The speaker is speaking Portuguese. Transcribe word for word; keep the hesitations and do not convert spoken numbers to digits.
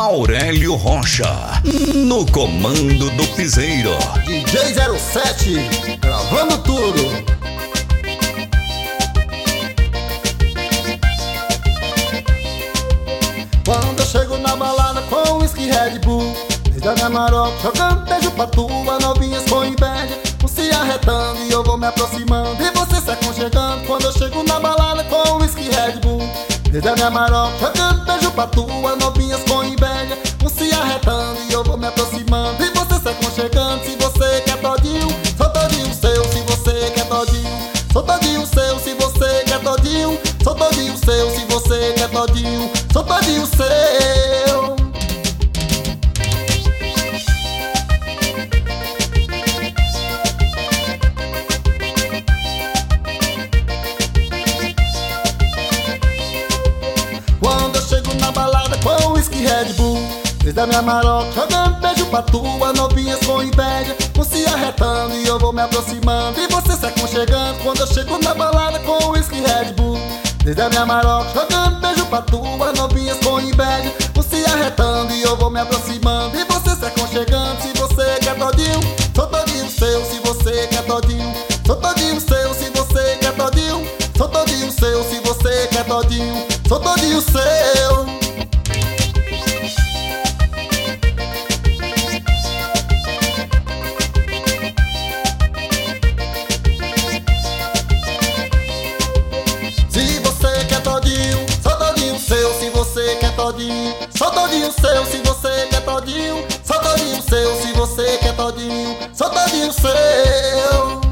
Aurélio Rocha, no comando do piseiro. D J zero sete, gravando tudo. Quando eu chego na balada com whisky Red Bull, desde a minha maroca jogando beijo pra tua, novinhas com inveja vão se arretando e eu vou me aproximando e você se aconchegando. Quando eu chego na balada com whisky Red Bull, desde a minha maroca jogando beijo pra tua, novinhas com inveja vão se arretando e eu vou me aproximando e você se aconchegando. Se você quer todinho, sou todinho seu. Se você quer todinho, sou todinho seu. Se você quer todinho, sou todinho seu. Se você quer todinho, sou todinho seu. Quando eu chego na balada com whisky Red Bull, desde a minha maroca jogando beijo pra tua, novinhas com inveja vão se arretando e eu vou me aproximando e você se aconchegando. Quando eu chego na balada com whisky Red Bull, desde a minha maroca jogando beijo pra tua, novinhas com inveja vão se arretando e eu vou me aproximando e você se aconchegando. Se você quer todinho, sou todinho seu. Se você quer todinho, sou todinho seu. Se você quer todinho, sou todinho seu. Se você quer todinho, sou todinho seu. Se você quer todinho, sou todinho seu. Se você quer todinho, sou todinho seu. Se você quer todinho, sou todinho seu. Se você quer todinho, sou todinho seu.